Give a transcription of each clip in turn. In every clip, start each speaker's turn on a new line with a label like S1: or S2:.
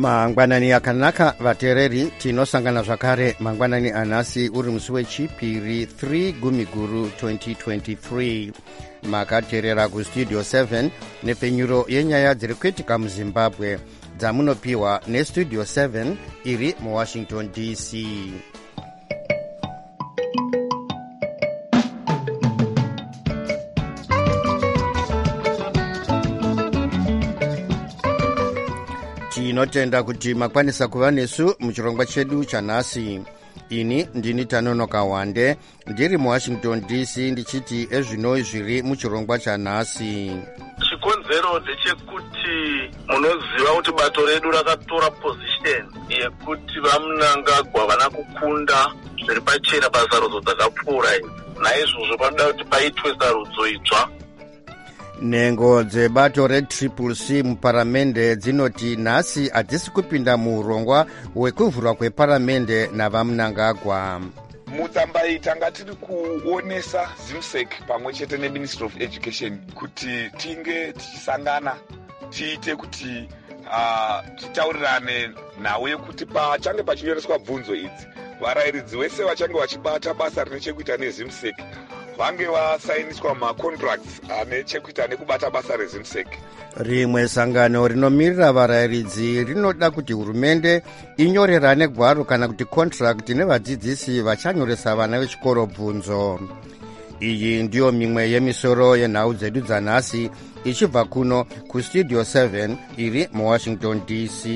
S1: mangwanani akanaka vateereri, tinosangana zvakare mangwanani anhasi uri musi wechipiri 3 Gumiguru 2023. makateerera kustudio 7 nepfenyuro yenyaya dziri kuitika muzimbabwe dzamunopiwa nestudio 7 iri muwashington dc. tinotenda kuti makwanisa kuva nesu muchirongwa chedu chanhasi. ini ndini Tanonoka Wande, ndiri muwashington dc ndichiti ezvino zviri muchirongwa chanhasi.
S2: chikonzero ndechekuti munoziva kuti bato redu rakatora position yekuti vaMnangagwa vana kukunda zviri pachena pasarudzo dzakapfuura idzi. naizvozvo panoda kuti paitwe sarudzo itsva.
S1: nhengo dzebato reCCC muparamende dzinoti nhasi hadzisi kupinda muurongwa hwekuvhurwa kweparamende navaMnangagwa.
S3: mutsambai tanga tiri kuonesa ZIMSEC pamwe chete neMinistry of Education kuti tinge tichisangana tiite kuti titaurirane nhau yekuti pachange pachinyoreswa bvunzo idzi varayiridzi vese vachange vachibata basa rine chekuita neZIMSEC vange vasainiswa macontracts ane chekuita nekubata basa reZIMSEC.
S1: rimwe sangano rinomirira varayiridzi rinoda kuti hurumende inyorerane gwaro kana kuti contract nevadzidzisi vachanyoresa vana vechikoro bvunzo. iyi ndiyo mimwe yemisoro yenhau dzedu dzanhasi ichibva kuno kustudio 7 iri muwashington dc.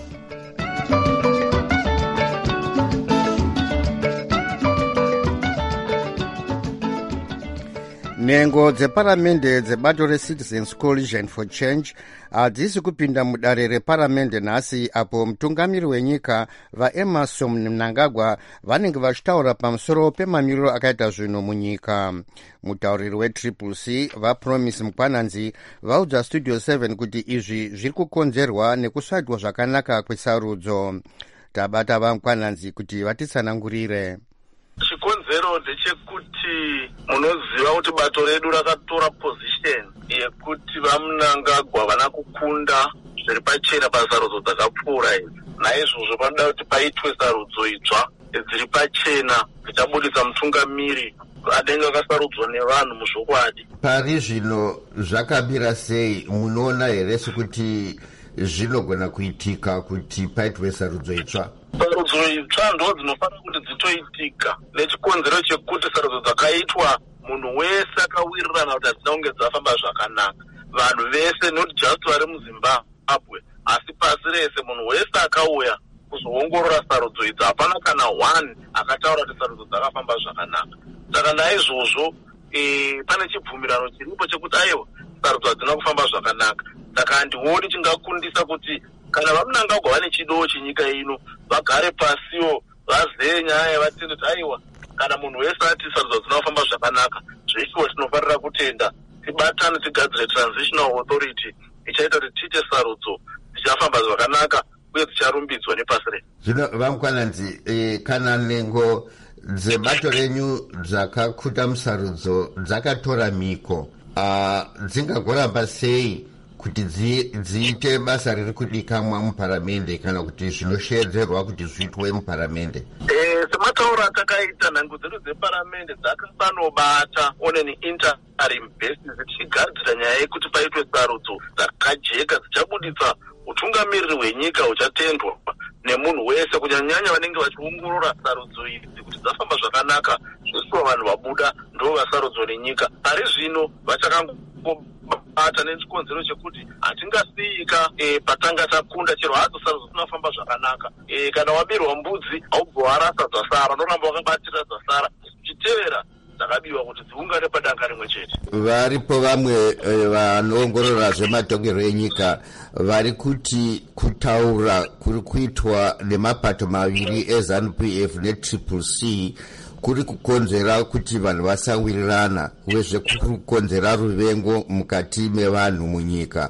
S1: nhengo dzeparamende dzebato reCitizens Coalition for Change hadzisi kupinda mudare reparamende nhasi, apo mutungamiri wenyika vaEmmerson Mnangagwa vanenge vachitaura pamusoro pemamiriro akaita zvinhu munyika. mutauriri weCCC vaPromise Mukwananzi vaudza studio 7 kuti izvi zviri kukonzerwa nekusvaitwa zvakanaka kwesarudzo. tabata vaMukwananzi kuti vatitsanangurire.
S2: chikonzero ndechekuti munoziva kuti bato redu rakatora position yekuti vaMnangagwa vana kukunda zviri pachena pasarudzo dzakapfuura idzi. naizvozvo panoda kuti paitwe sarudzo itsva dziri pachena dzichabudisa mutungamiri anenge akasarudzwa nevanhu muzvokwadi.
S1: pari zvino zvakamira sei? munoona here sekuti zvinogona kuitika kuti paitwe sarudzo itsva?
S2: sarudzo itsva ndo dzinofanira kuti dzitoitika nechikonzero chekuti sarudzo dzakaitwa munhu wese akawirirana kuti hadzina kunge dzafamba zvakanaka. vanhu vese not just vari muZimbabwe asi pasi rese munhu wese akauya kuzoongorora sarudzo idzi hapana kana one akataura kuti sarudzo dzakafamba zvakanaka. saka naizvozvo pane chibvumirano chiripo chekuti aiwa sarudzo hadzina kufamba zvakanaka. saka handioni chingakundisa kuti kana vaMnangagwa vane chido chenyika ino vagare pasiwo vazeye nyaya vatende kuti aiwa kana munhu wese ati sarudzo dzina kufamba zvakanaka zveshuwa tinofanira kutenda tibatane tigadzire transitional authority ichaita kuti tiite sarudzo dzichafamba zvakanaka uye dzicharumbidzwa nepasi rese.
S1: zvino vaMukwananzi, kana nhengo dzebato renyu dzakakuta musarudzo dzakatora miko, dzingagoramba sei kuti dziite basa riri kudikamwa muparamende kana kuti zvinoshedzerwa kuti zviitwe muparamende?
S2: sematauro atakaita, nhango dzedu dzeparamende dzakasanobata on an interim basis dzichigadzira nyaya yekuti paitwe sarudzo dzakajeka dzichabuditsa utungamiriri hwenyika huchatendwa nemunhu wese, kunyanyanya vanenge vachiongorora sarudzo idzi kuti dzafamba zvakanaka. zvisuwa vanhu vabuda ndo vasarudzo nenyika. pari zvino vachakangobata nechikonzero chekuti hatingasiyika patanga takunda chero hadzo sarudzo dzinafamba zvakanaka. kana wabirwa mbudzi haubva warasa dzasara, unoramba wakabatira dzasara. chitevera dzakabiwa kuti dziungane padanga rimwe chete.
S1: varipo vamwe vanoongorora zvematongero enyika vari kuti kutaura kuri kuitwa nemapato maviri eZANU-PF neCCC kuri kukonzera kuti vanhu vasawirirana uye kuri kukonzera ruvengo mukati mevanhu munyika.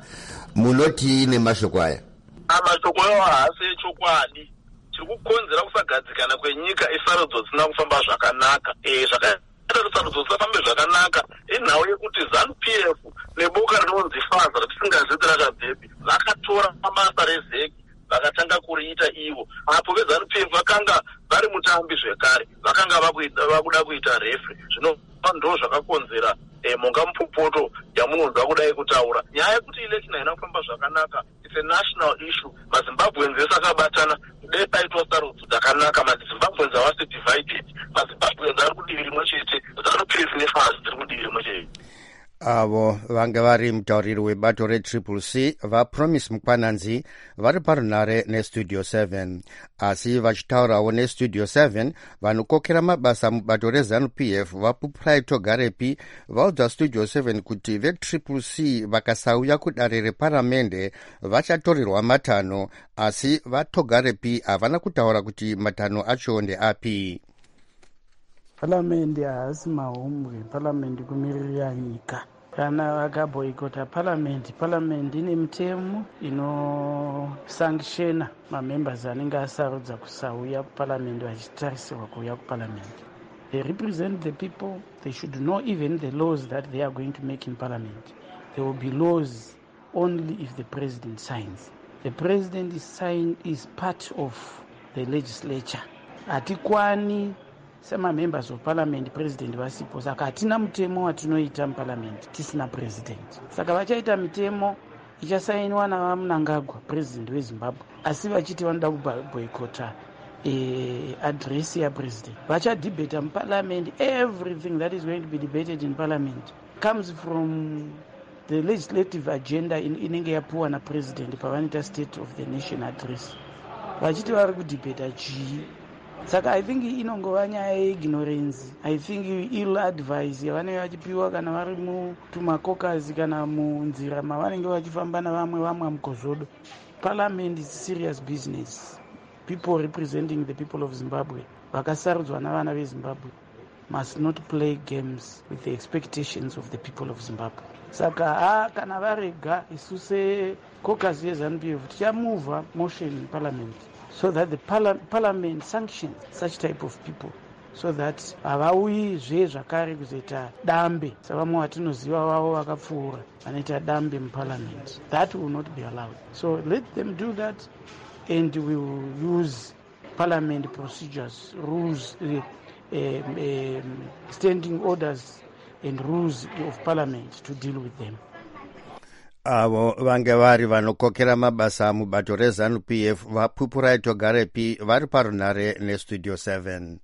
S1: munoti nemashoko aya?
S2: mashoko ayo haasi echokwadi. chiri kukonzera kusagadzikana kwenyika isarudzo dzisina kufamba zvakanaka. sarudzo dzisafambe zvakanaka inhau yekuti ZANU-PF neboka rinonzi FAZA ratisingazviti rakabvepi vakatora mabasa rezeki vakatanga kuriita ivo. Apo veZANU-PF vakanga vari mutambi zvekare, vakanga vakuda kuita refri. Zvino ndo zvakakonzera monga mupopoto yamunonzwa kudai kutaura. Nyaya yekuti election haina kufamba zvakanaka, it's a national issue. MaZimbabweans vese akabatana kudai paitwa sarudzo dzakanaka. MaZimbabweans havasi divided. MaZimbabweans ari kudivi rimwe chete, ZANU-PF neFAS dziri kudivi rimwe chete.
S1: avo vanga vari mutauriri webato reCCC vaPromise Mukwananzi vari parunare neStudio 7. Asi vachitaurawo neStudio 7, vanokokera mabasa mubato reZANU-PF vaPupurai Togarepi vaudza Studio 7 kuti veCCC vakasauya kudare reparamende vachatorerwa matanho, asi vaTogarepi havana kutaura kuti matanho acho ndeapi.
S4: Paramende haasi mahomwe, paramende kumirira nyika. Kana vakaboikota paramende ine mitemo inosankshena mamembers anenge asarudza kusauya kuparamende vachitarisirwa kuuya kuparamende. They represent the people. They should know even the laws that they are going to make in parliament. There will be laws only if the president signs. The president is part of the legislature. Hatikwani sema members of parliament president vasipo, saka hatina mutemo watinoita muparliament tisina president. Saka vachaita mitemo ichasainwa naMnangagwa president weZimbabwe, asi vachiti vanoda kuboycota address yapresident. Vachadebata muparliament. Everything that is going to be debated in parliament comes from the legislative agenda inenge yapuwa napresident pavanoita state of the nation address. Vachiti vari kudebata chii. Saka I think inongova nyaya yeignorance. I think ill advice yavanenge vachipiwa kana vari mutumakokazi kana munzira mavanenge vachifamba navamwe mukozodo. Parliament is serious business. People representing the people of Zimbabwe, vakasarudzwa navana veZimbabwe, must not play games with the expectations of the people of Zimbabwe. Saka kana varega isu sekokazi yeZANU-PF tichamuvha motion in parliament so that the parliament sanctions such type of people, so that havauyizve zvakare kuzoita dambe savamwe vatinoziva vavo vakapfuura vanoita dambe muparliament. That will not be allowed. So let them do that, and we will use parliament procedures, rules, standing orders and rules of parliament to deal with them.
S1: Avo vange vari vanokokera mabasa mubato reZANU-PF vaPupurai Togarepi vari parunare neStudio 7.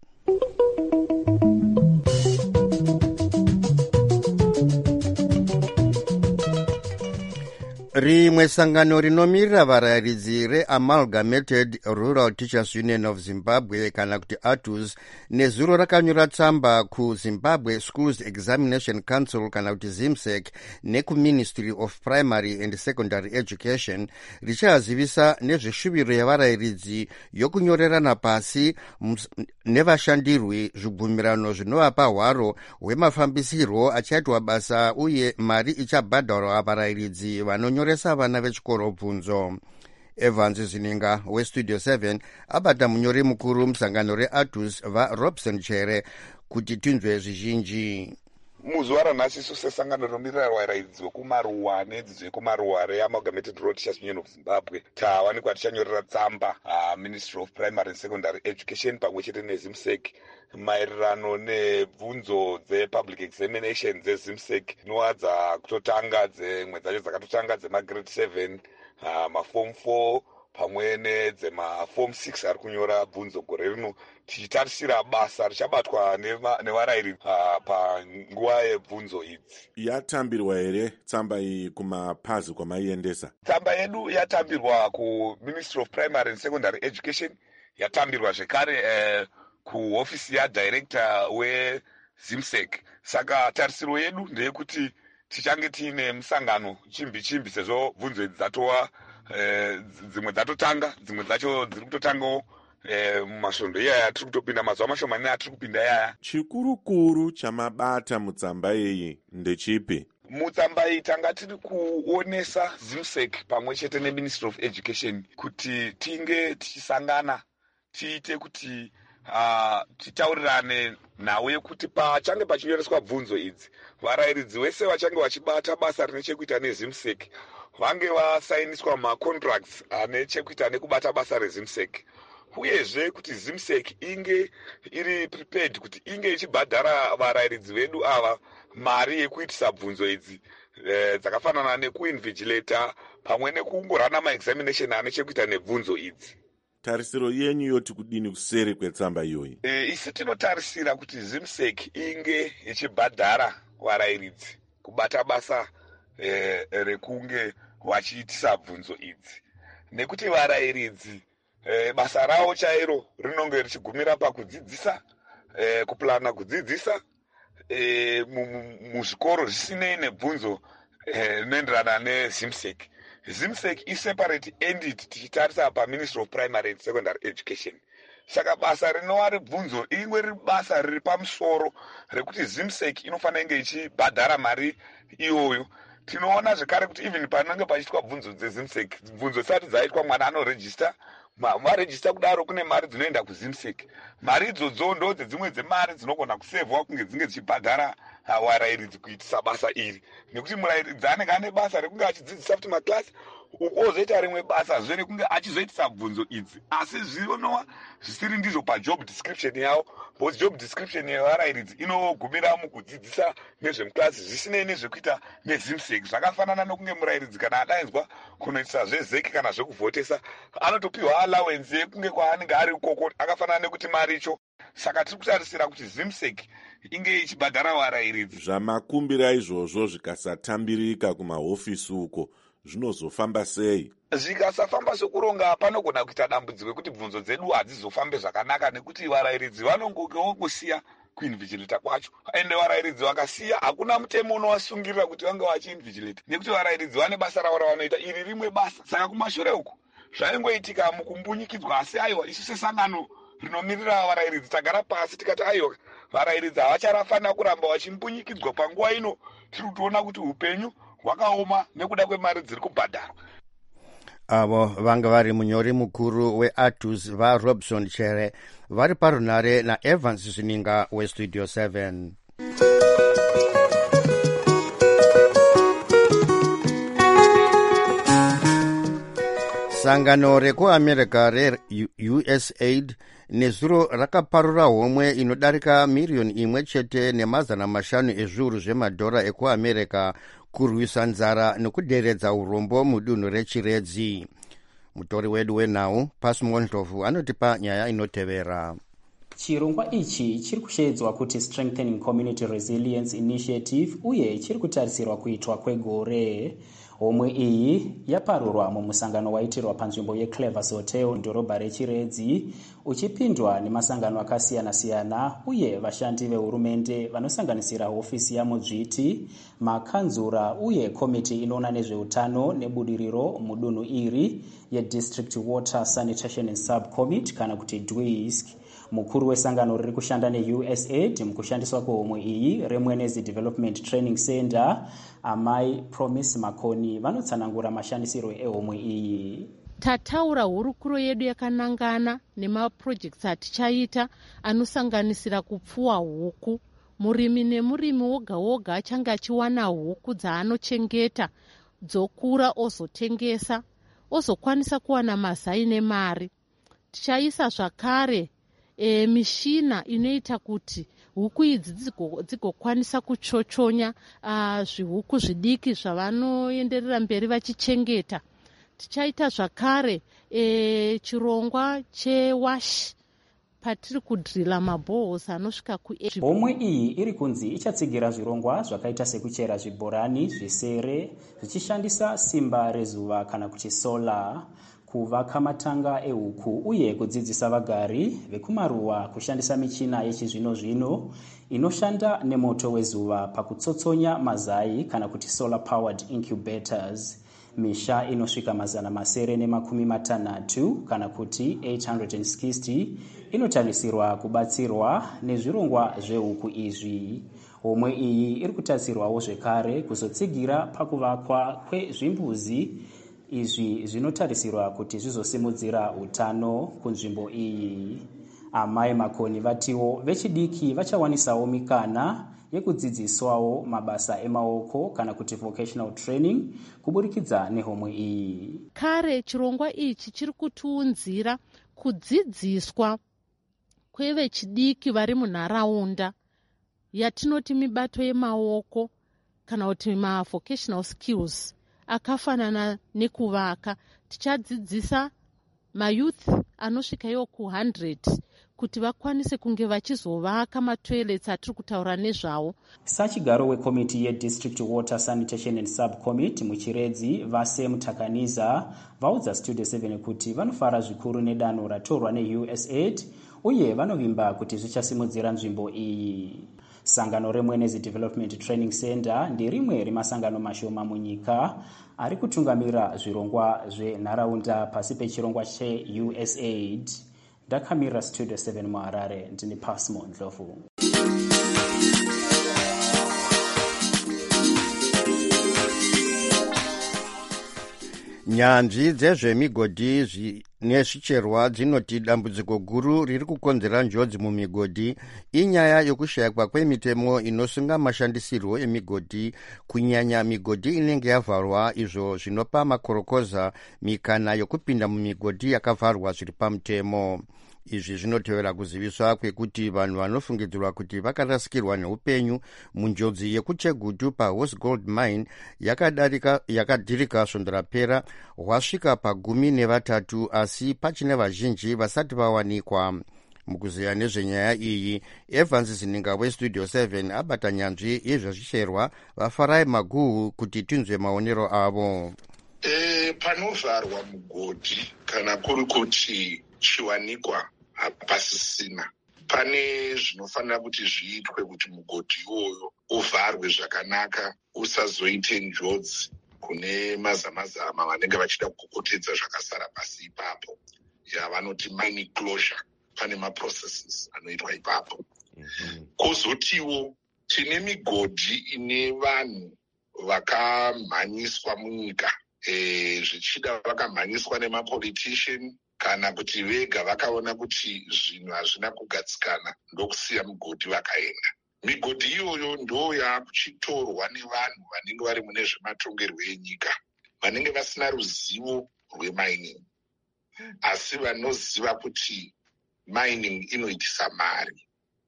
S1: Rimwe sangano rinomirira varayiridzi reAmalgamated Rural Teachers Union of Zimbabwe kana kuti ATUS nezuro rakanyora tsamba kuZimbabwe Schools Examination Council kana kuti ZIMSEC nekuMinistry of Primary and Secondary Education richazivisa nezveshuviro yavarayiridzi yokunyorerana pasi nevashandirwi zvibvumirano zvinovapa hwaro hwemafambisirwo achaitwa basa uye mari ichabhadharwa varayiridzi vanonyoresa vana vechikoro bvunzo. Evans Zininga weStudio 7 abata munyori mukuru musangano reATUS vaRobson Chere kuti tinzwe zvizhinji.
S3: Muzuva ranhasi isu sesangano rinomirira varayiridzi vekumaruwa nedzidzo yekumaruwa reAmalgamated Rural Teachers Union of Zimbabwe tawanikwa tichanyorera tsamba Ministry of Primary and Secondary Education pamwe chete neZIMSEC maererano nebvunzo dzepublic examination dzeZIMSEC dzinowadza kutotanga dzemwe dzacho dzakatotanga dzemagrade 7 maform 4 pamwe nedzemaform 6 ari kunyora bvunzo gore rino, tichitarisira basa richabatwa nevarayiridzi panguva yebvunzo idzi.
S5: Yatambirwa here tsamba iyi kumapazi kwamaiendesa?
S3: Tsamba yedu yatambirwa kuMinistry of Primary and Secondary Education, yatambirwa zvekare kuhofisi yadirector weZIMSEC. Saka tarisiro yedu ndeyekuti tichange tiine musangano chimbi sezvo bvunzo idzi dzatova dzimwe dzatotanga, dzimwe dzacho dziri kutotangawo mumasvondo iyaya tiri kutopinda, mazuva mashomani atiri kupinda iyaya.
S5: Chikurukuru chamabata mutsamba iyi ndechipi?
S3: Mutsamba iyi tanga tiri kuonesa ZIMSEC pamwe chete neMinistry of Education kuti tinge tichisangana tiite kuti titaurirane nawe kuti pachange pachinyoreswa bvunzo idzi varayiridzi vese vachange vachibata basa rine chekuita neZIMSEC vange vasainiswa macontracts ane chekuita nekubata basa rezimsec, uyezve kuti zimsec inge iri prepared kuti inge ichibhadhara varayiridzi vedu ava mari yekuitisa bvunzo idzi dzakafanana nekuinvigilata pamwe nekungorana maexamination ane chekuita nebvunzo idzi.
S5: Tarisiro yenyu yoti kudini kuseri kwetsamba iyoyi?
S3: Isi tinotarisira kuti zimsec inge ichibhadhara varayiridzi kubata basa rekunge vachiitisa bvunzo idzi, nekuti varayiridzi basa ravo chairo rinonge richigumira pakudzidzisa, kuplana kudzidzisa muzvikoro zvisinei nebvunzo rinoenderana nezimsec. Zimsec iseparate entity tichitarisa paMinistry of Primary and Secondary Education. Saka basa rinova rebvunzo ingwe riri basa riri pamusoro rekuti zimsec inofanira kunge ichibhadhara mari iyoyo. Tinoona zvekare kuti even panenge pachiitwa bvunzo dzezimsec, bvunzo dzisati dzaitwa mwana anorejista, marejista kudaro kune mari dzinoenda kuzimsec. Mari idzodzo ndo dzimwe dzemari dzinogona kusevhwa kunge dzinge dzichibhadhara varayiridzi kuitisa basa iri, nekuti murayiridzi anenge ane basa rekunge achidzidzisa kuti maklasi ukozoita rimwe basa zve rekunge achizoitisa bvunzo idzi, asi zvinova zvisiri ndizvo pajob description yavo, because job description yevarayiridzi inogumira mukudzidzisa nezvemuklasi zvisinei nezvekuita nezimsec. Zvakafanana nokunge murayiridzi kana adainzwa kunoitisa zvezeki kana zvekuvhotesa anotopiwa allowance yekunge kwaanenge ari ukoko akafanana nekuti maricho. Saka tiri kutarisira kuti zimsec inge ichibhadhara varayiridzi.
S5: Zvamakumbira izvozvo zvikasatambirika kumahofisi uko zvinozofamba sei?
S3: Zvikasafamba sokuronga panogona kuita dambudziko kuti bvunzo dzedu hadzizofambe zvakanaka, nekuti varayiridzi vanongokewo kusiya kuinvigilata kwacho, ende varayiridzi vakasiya hakuna mutemo unovasungirira kuti vange vachiinvigilata, nekuti varayiridzi vane basa ravo ravanoita iri rimwe basa. Saka kumashure uku zvaingoitika mukumbunyikidzwa, asi aiwa isu sesangano rinomirira varayiridzi tagara pasi tikati aiwa varayiridzi havacharafanira kuramba vachimbunyikidzwa panguva ino tiri kutoona kuti upenyu hwakaoma nekuda kwemari dziri kubhadharwa.
S1: Avo vanga vari munyori mukuru weATUS vaRobson Chere vari parunare naEvans Zvininga weStudio 7. Sangano rekuAmerica reUSAID nezuro rakaparura homwe inodarika miriyoni 1.5 ezviuru zvemadhora ekuAmerica kurwisa nzara nekuderedza urombo mudunhu rechiredzi. Mutori wedu wenhau Pasmondlovu anotipa nyaya inotevera.
S6: Chirongwa ichi chiri kushedzwa kuti Strengthening Community Resilience Initiative uye chiri kutarisirwa kuitwa kwegore. Homwe iyi yaparurwa mumusangano waitirwa panzvimbo yeClevers Hotel mudhorobha rechiredzi, uchipindwa nemasangano akasiyana-siyana uye vashandi vehurumende vanosanganisira hofisi yamudzviti, makanzura uye komiti inoona nezveutano nebudiriro mudunhu iri yeDistrict Water Sanitation and Subcommit kana kuti DWISC. Mukuru wesangano riri kushanda neUSAID mukushandiswa kwehomwe iyi reMwenezi Development Training Center, Amai Promise Makoni, vanotsanangura mashandisirwo ehomwe iyi.
S7: Tataura hurukuro yedu yakanangana nemaprojects atichaita anosanganisira kupfuwa huku. Murimi nemurimi woga woga achange achiwana huku dzaanochengeta dzokura ozotengesa, ozokwanisa kuwana mazai nemari. Tichaisa zvakare mishina inoita kuti huku idzi dzigokwanisa kuchochonya zvihuku zvidiki zvavanoenderera mberi vachichengeta. Tichaita zvakare chirongwa chewash patiri kudhirila mabhohos anosvika
S6: homwe iyi iri kunzi ichatsigira zvirongwa zvakaita sekuchera zvibhorani zvisere zvichishandisa simba rezuva kana kuti solar, kuvaka matanga ehuku uye kudzidzisa vagari vekumaruwa kushandisa michina yechizvino-zvino inoshanda nemoto wezuva pakutsotsonya mazai kana kuti solar powered incubators. Misha inosvika 960 kana kuti 860 inotarisirwa kubatsirwa nezvirongwa zvehuku izvi. Homwe iyi iri kutarisirwawo zvekare kuzotsigira pakuvakwa kwezvimbuzi. Izvi zvinotarisirwa kuti zvizosimudzira utano kunzvimbo iyi. Amai Makoni vatiwo vechidiki vachawanisawo mikana yekudzidziswawo mabasa emaoko kana kuti vocational training kuburikidza nehomwe iyi.
S7: Kare chirongwa ichi chiri kutiunzira kudzidziswa kwevechidiki vari munharaunda yatinoti mibato yemaoko kana kuti mavocational skills akafanana nekuvaka. Tichadzidzisa mayouth anosvika iwo ku100 kuti vakwanise kunge vachizovaka matoilets atiri kutaura nezvawo.
S6: Sachigaro wekomiti yedistrict water sanitation and subcommittee muchiredzi vase mutakaniza vaudza Studio 7 kuti vanofara zvikuru nedanho ratorwa neUSAID uye vanovimba kuti zvichasimudzira nzvimbo iyi. Sangano reMwenezi Development Training Center ndirimwe remasangano mashoma munyika ari kutungamira zvirongwa zvenharaunda pasi pechirongwa cheUSAID. Ndakamira Studio 7 muHarare, ndini Pasmo Ndlovu.
S1: Nyanzvi dzezvemigodhi nezvicherwa dzinoti dambudziko guru riri kukonzera njodzi mumigodhi inyaya yokushayikwa kwemitemo inosunga mashandisirwo emigodhi, kunyanya migodhi inenge yavharwa, izvo zvinopa makorokoza mikana yokupinda mumigodhi yakavharwa zviri pamutemo. Izvi zvinotevera kuziviswa kwekuti vanhu vanofungidzirwa kuti vakarasikirwa neupenyu munjodzi yekuchegutu paHorse Gold Mine yakadhirika svondo rapera hwasvika pa13, asi pachine vazhinji vasati vawanikwa. Mukuziya nezvenyaya iyi, Evans Zininga weStudio 7 abata nyanzvi yezvezvicherwa vaFarai Maguhu kuti tinzwe maonero avo.
S8: Panovharwa mugodhi kana kuri kuti chiwanikwa hapasisina, pane zvinofanira kuti zviitwe kuti mugodhi iwoyo uvharwe zvakanaka, usazoite njodzi kune mazamazama vanenge vachida kukokotedza zvakasara pasi ipapo, yavanoti mining closure. Pane maprocesses anoitwa ipapo. Kozotiwo tine migodhi ine vanhu vakamhanyiswa munyika, zvichida vakamhanyiswa nemapolitician kana kuti vega vakaona kuti zvinhu hazvina kugadzikana ndokusiya migodhi vakaenda. Migodhi iyoyo ndo yakuchitorwa nevanhu vanenge vari mune zvematongerwo enyika, vanenge vasina ruzivo rwemining, asi vanoziva kuti mining inoitisa mari.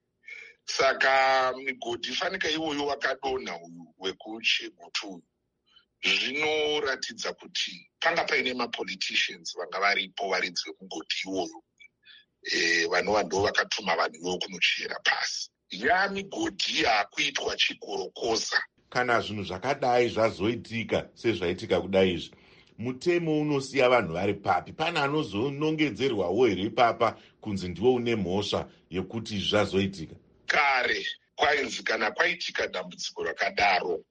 S8: Saka migodhi fanika iwoyo wakadonha uyu wekuchegutu zvinoratidza kuti panga paine mapoliticians vanga varipo varidzi vemugodhi iwoyo, vanova ndo vakatuma vanhu ivoyo kunochera pasi. Migodhi yakuitwa chikorokoza.
S5: Kana zvinhu zvakadai zvazoitika sezvaitika kudai izvi, mutemo unosiya vanhu vari papi? Pane anozonongedzerwawo here ipapa kunzi ndiwo une mhosva yekuti zvazoitika?
S8: Kare kwainzi kana kwaitika dambudziko rakadaro,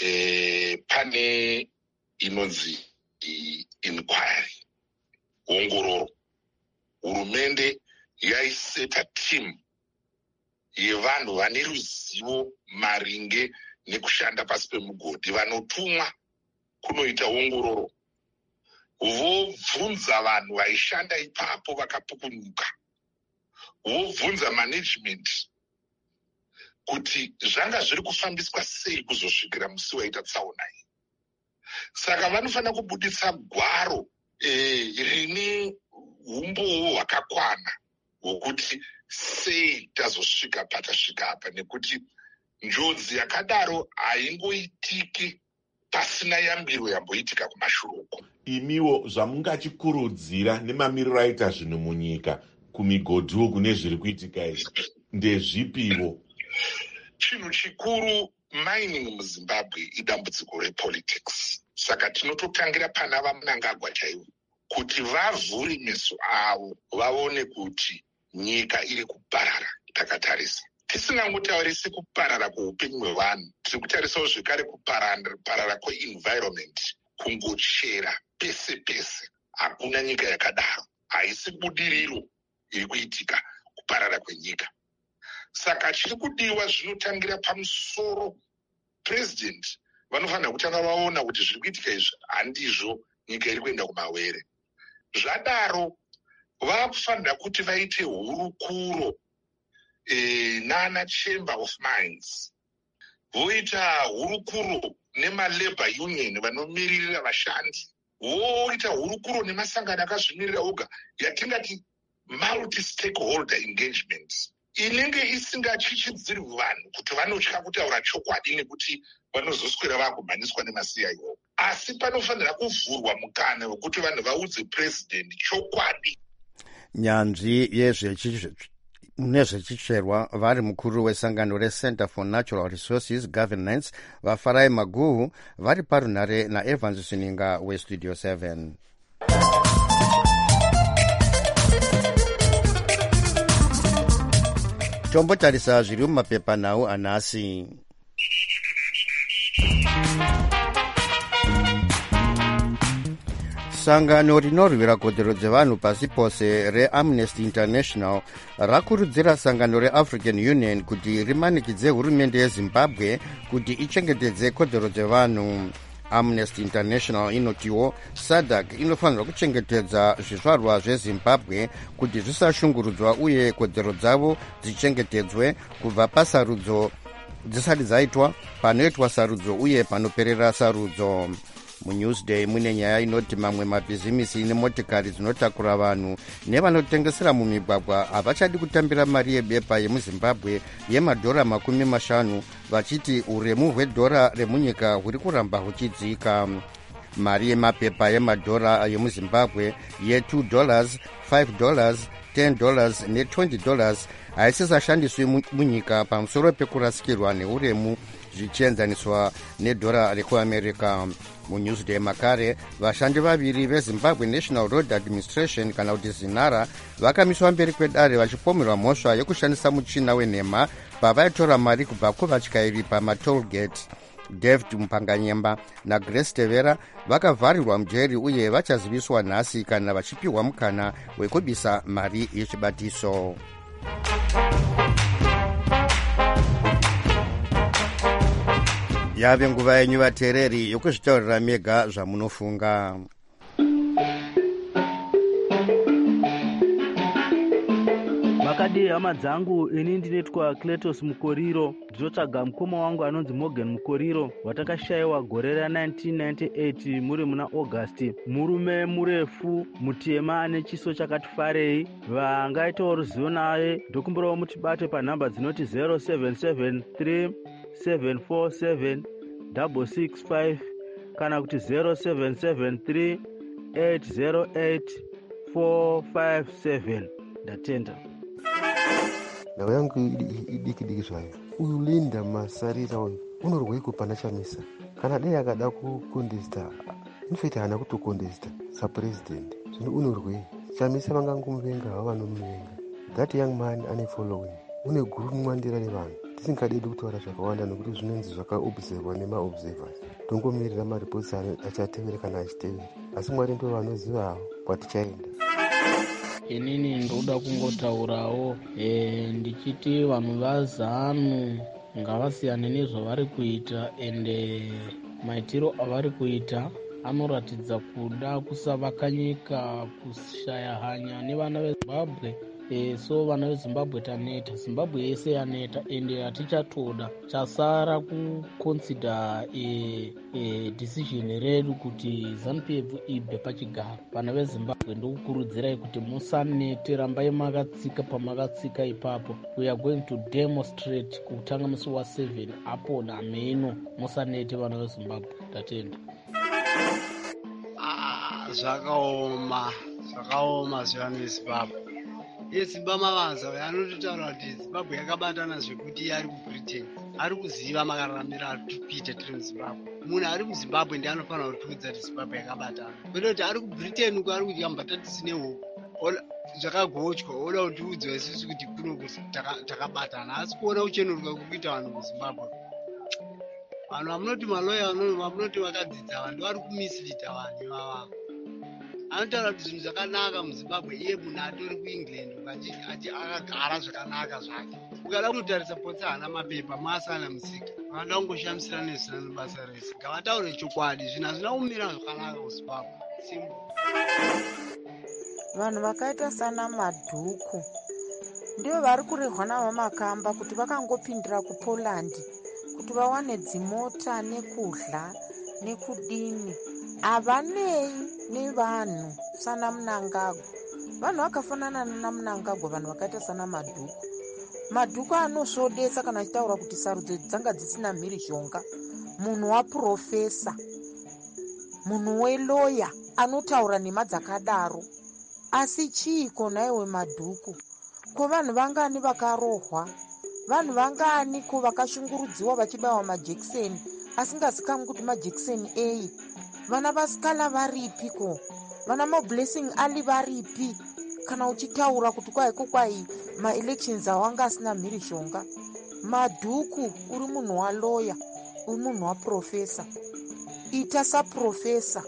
S8: pane inonzi inquiry, ongororo. Hurumende yaiseta timu yevanhu vane ruzivo maringe nekushanda pasi pemugodhi, vanotumwa kunoita ongororo, vobvunza vanhu vaishanda ipapo vakapukunyuka, vobvunza management kuti zvanga zviri kufambiswa sei kuzosvikira musi waita tsaona iyi. Saka vanofanira kubuditsa gwaro rine umbowo hwakakwana hwokuti sei tazosvika patasvika apa, nekuti njodzi yakadaro haingoitiki pasina yambiro yamboitika kumashuroko.
S5: Imiwo zvamungachikurudzira nemamiriro aita zvinhu munyika kumigodhiwo kune zviri kuitika izvi ndezvipiwo?
S8: Chinhu chikuru, mining muZimbabwe idambudziko repolitics. Saka tinototangira pana vaMnangagwa chaivo kuti vavhure meso avo vaone kuti nyika iri kuparara. Takatarisa tisingangotarisi kuparara kweupenyu hwevanhu, tiri kutarisawo zvekare kuparara kweenvironment, kungochera pese pese. Hakuna nyika yakadaro, haisi budiriro iri kuitika, kuparara kwenyika. Saka chiri kudiwa zvinotangira pamusoro. President vanofanira kutanga vaona kuti zviri kuitika izvi handizvo nyika iri kuenda kumawere. Zvadaro vakufanira kuti vaite hurukuro nana chamber of mines, voita hurukuro nemalabor union vanomiririra vashandi, voita hurukuro nemasangano akazvimirira oga yatingati multi-stakeholder engagement, inenge isingachichidziri vanhu kuti vanotya kutaura chokwadi nekuti vanozoswera vagumhaniswa nemaCIO. Asi panofanira kuvhurwa mukana wekuti vanhu vaudze president chokwadi.
S1: Nyanzvi nezvechicherwa vari mukuru wesangano reCenter for Natural Resources Governance vaFarai Maguhu vari parunhare naEvans Sininga weStudio 7. Tombotarisa zviri mumapepanhau anhasi. Sangano rinorwira kodzero dzevanhu pasi pose reAmnesty International rakurudzira sangano reAfrican Union kuti rimanikidze hurumende yeZimbabwe kuti ichengetedze kodzero dzevanhu. Amnesty International inotiwo SADC inofanirwa kuchengetedza zvizvarwa zveZimbabwe kuti zvisashungurudzwa uye kodzero dzavo dzichengetedzwe kubva pasarudzo dzisati dzaitwa, panoitwa sarudzo uye panoperera sarudzo. MuNewsDay mune nyaya inoti mamwe mabhizimisi nemotikari dzinotakura vanhu nevanotengesera mumigwagwa havachadi kutambira mari yebepa yemuZimbabwe yemadhora 50 vachiti uremu hwedhora remunyika huri kuramba huchidzika. Mari yemapepa yemadhora yemuZimbabwe ye$2, $5, $10 ne$20 haisisashandiswi munyika pamusoro pekurasikirwa neuremu zvichienzaniswa nedhora rekuAmerica. MuNewsDay makare vashandi vaviri veZimbabwe National Road Administration kana kuti ZINARA vakamiswa mberi kwedare vachipomerwa mhosva yekushandisa muchina wenhema pavaitora mari kubva kuvatyairi pamatollgate. David Mpanganyemba naGrace Tevera vakavharirwa mujeri uye vachaziviswa nhasi kana vachipiwa mukana wekubisa mari yechibatiso. Yave nguva yenyu vateereri yokuzvitaurira mega zvamunofunga.
S9: Makadi hama dzangu, ini ndinetwa Cletus Mukoriro, ndinotsvaga mukoma wangu anonzi Morgan Mukoriro watakashayiwa gore ra1998 muri muna August. Murume murefu mutema ane chiso chakati farei. Vangaitawo ruzivo naye ndokumbirawo mutibate panhamba dzinoti 0773 747 665 kana kuti 0773 808 457. Ndatenda.
S10: Nhau yangu idiki zvayo. Uyu Linda Masarira uyu unorweiko pana Chamisa? Kana dai akada kukondesta, infact haana kutokondesta sapresident. Zvino unorwei? Chamisa vangangomuvenga havo vanomuvenga. That young man ane following. Une guru mwandira revanhu. Tisingadedi kutaura zvakawanda nokuti zvinonzi zvakaobservwa nemaobservers. Tongomirira maripotsi achatevera kana achitevera. Asi Mwari ndivo vanoziva havo kwatichaenda.
S11: Inini ndoda kungotaurawo ndichiti vanhu vaZANU ngavasiyane nezvavari kuita ende maitiro avari kuita anoratidza kuda kusavaka nyika, kushaya hanya nevana veZimbabwe. So vana veZimbabwe taneta, Zimbabwe yese yaneta ende hatichatoda. Chasara kuconsider decision redu kuti ZANU-PF ibve pachigaro. Vana veZimbabwe ndokukurudzirai kuti musanete, rambai makatsika pamakatsika ipapo. We are going to demonstrate kutanga musi wa7 apo nameno. Musanete vana veZimbabwe. Tatenda.
S12: Zvakaoma zvevana veZimbabwe. Zimba Mavanza anotaura kuti Zimbabwe yakabatana zvekuti ari kuBritain. Ari kuziva makararamira atipita tiri muZimbabwe. Munhu ari muZimbabwe ndiye anofanira kutiudza kuti Zimbabwe yakabatana. Kwete kuti ari kuBritain uko ari kudya mbatatisi nehuku. Zvakagochwa, oda kutiudza isusu kuti kuno takabatana. Asi kuona kuchenuruka kukuita vanhu muZimbabwe. Vanhu vamunoti maloya vamunoti vakadzidza vanhu vari kumislida vanhu ivava. Anotaura kuti zvinhu zvakanaka muZimbabwe, iye munhu atori kuEngland akagara zvakanaka zvake. Ukada kunotarisa potsi haana mapepa, masana musika. Vakada kungoshamisira nezvina nebasa rese. Ngavataure chokwadi, zvinhu hazvina kumira zvakanaka muZimbabwe.
S13: vanhu vakaita sana madhuku ndivo vari kurehwa navamakamba kuti vakangopindira kupoland kuti vawane dzimota nekudla nekudini. Havanei nevanhu sana Mnangagwa. Vanhu vakafanana naMnangagwa, vanhu vakaita sana madhuku. Madhuku anosvodesa kana achitaura kuti sarudzo dzanga dzisina mhirizhonga. Munhu waprofesa, munhu weloya anotaura nhema dzakadaro. Asi chiiko naiwe madhuku? Ko vanhu vangani vakarohwa? Vanhu vangani ko vakashungurudziwa vachibawa majekiseni asingazikamwi kuti majekiseni ei? Vana vasikala varipi ko? Vana mablessing ali varipi? Kana uchitaura kuti kwaiko kwai maelections awanga asina mhirizhonga. Madhuku uri munhu waloya, uri munhu waprofesa. Ita saprofesa.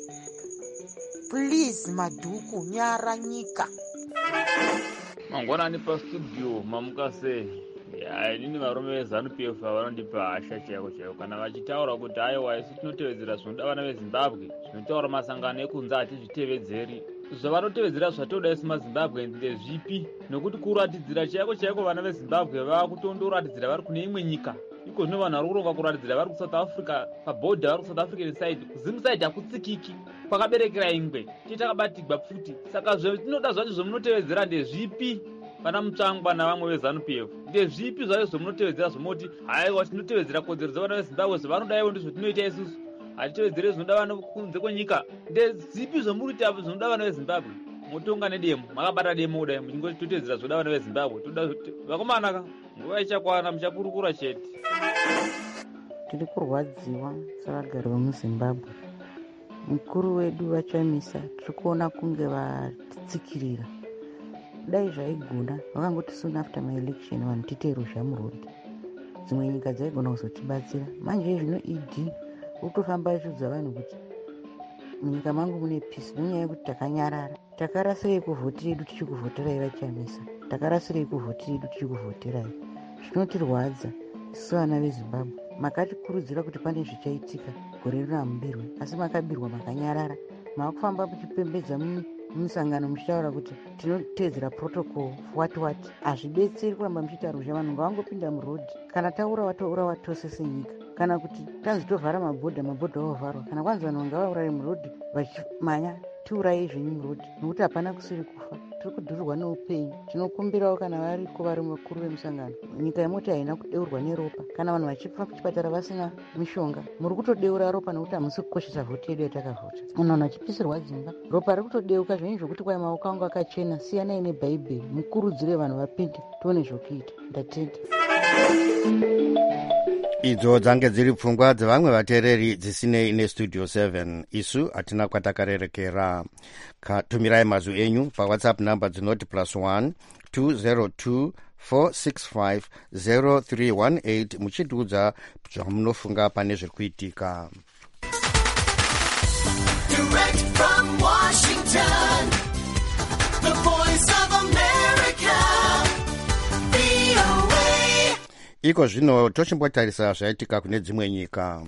S13: Please madhuku, nyara nyika.
S14: Mangwanani pastudio mamuka sei? Inini varume veZANU-PF vanondipa hasha chaiko chaiko kana vachitaura kuti aiwa isu tinotevedzera zvinoda vana veZimbabwe, zvinotaura masangano ekunze hatizvitevedzeri. Zvavanotevedzera zvatoda isu maZimbabwe ndezvipi? Nokuti kuratidzira chaiko chaiko vana veZimbabwe vakutondoratidzira vari kune imwe nyika. Iko zvino vanhu vari kuronga kuratidzira vari kuSouth Africa, pabhodha vari kuSouth African side, kuZimu side hakutsikiki, kwakaberekera ingwe, titakabatigwa pfuti. Saka zvetinoda zvacho zvomunotevedzera ndezvipi? Vana Mutsvangwa navamwe veZANU-PF ndezvipi zvacho zvomunotevedzera zvomoti haiwa tinotevedzera kodzero dzevana veZimbabwe zvavanodaiwo ndizvo tinoita isusu, hatitevedzere zvinoda vana kunze kwenyika? Ndezipi zvomurita zvinoda vana veZimbabwe? Motonga nedemo, makabata demo kudai muchingoti totevedzera zvinoda vana veZimbabwe. Toda vakomanaka, nguva ichakwana muchakurukura chete.
S15: Tiri kurwadziwa savagari vemuZimbabwe. Mukuru wedu vaChamisa tiri kuona kunge vatitsikirira. Dai zvaigona vakangoti soon after my election vanhu tiite ruzhamurodi, dzimwe nyika dzaigona kuzotibatsira. Manje zvino ED utofamba achudza vanhu kuti munyika mangu mune peace nenyaya yekuti takanyarara. Takarasirei kuvhoti yedu tichikuvhoterai vaChamisa? Takarasirei kuvhoti yedu tichikuvhoterai? Zvinotirwadza isu vana veZimbabwe. Makatikurudzira kuti pane zvichaitika gore rino hamubirwe, asi makabirwa makanyarara. Makufamba muchipembedza musangano muchitaura kuti tinotedzera protocol what. Hazvidetseri kuramba muchiita ruzha. Vanhu ngavangopinda murodhi. Kana taura watose senyika. Kana kuti tanzi tovhara mabhodha ovharwa. Kana kwanzi vanhu ngavaurare murodhi vachimanya tiurayei zvenyu murodhi, nokuti hapana kusiri kufa. Tiri kudhurirwa neupenyu. Tinokumbirawo kana variko vari vakuru vemusangano, nyika yemoti haina kudeurwa neropa. Kana vanhu vachifa kuchipatara vasina mishonga, muri kutodeura ropa nokuti hamusi kukoshesa vhoti yedu yatakavhota. Munhu achipisirwa dzimba, ropa riri kutodeuka zvenyu zvokuti kwai maoko angu akachena. Siyanai nebhaibheri, mukurudzire vanhu vapinde tione zvokuita. Ndatenda.
S1: Idzo dzange dziri pfungwa dzevamwe vateereri dzisinei nestudio 7. Isu hatina kwatakarerekera. Tumirai mazwi enyu paWhatsApp namba dzinoti +1 202 465 0318 muchitiudza zvamunofunga pane zviri kuitika. Direct from Washington, the voice of America, VOA. Iko zvino tochimbotarisa zvaitika kune dzimwe nyika.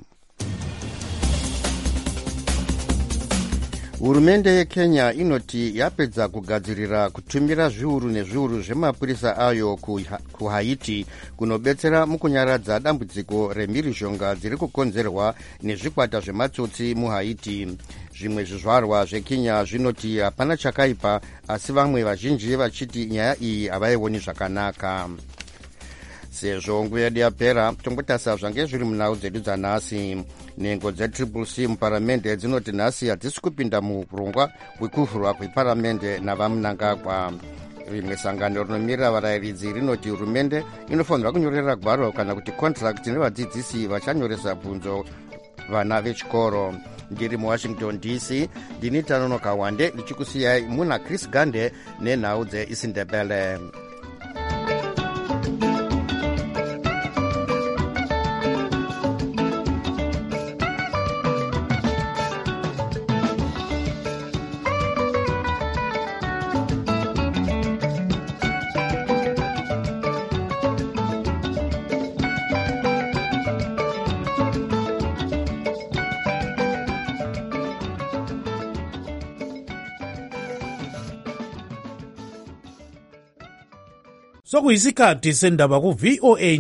S1: Hurumende yeKenya inoti yapedza kugadzirira kutumira zviuru nezviuru zvemapurisa ayo kuHaiti kunobetsera mukunyaradza dambudziko remhirizhonga dziri kukonzerwa nezvikwata zvematsotsi muHaiti. Zvimwe zvizvarwa zveKenya zvinoti hapana chakaipa, asi vamwe vazhinji vachiti nyaya iyi havaioni zvakanaka. Sezvo nguva yedu yapera, tombotarisa zvange zviri munhau dzedu dzanhasi. Nhengo dzeTCC muparamende dzinoti nhasi hadzisi kupinda muurongwa hwekuvhurwa kweparamende navaMnangagwa. Rimwe sangano rinomirira varayiridzi rinoti hurumende inofanirwa kunyorera gwaro kana kuti contract nevadzidzisi vachanyoresa bvunzo vana vechikoro. Ndiri muWashington DC, ndini Tanonoka Wande ndichikusiyai muna Chris Gande nenhau dzeIsindebele.
S16: sokuyisikhathi sendaba ku-VOA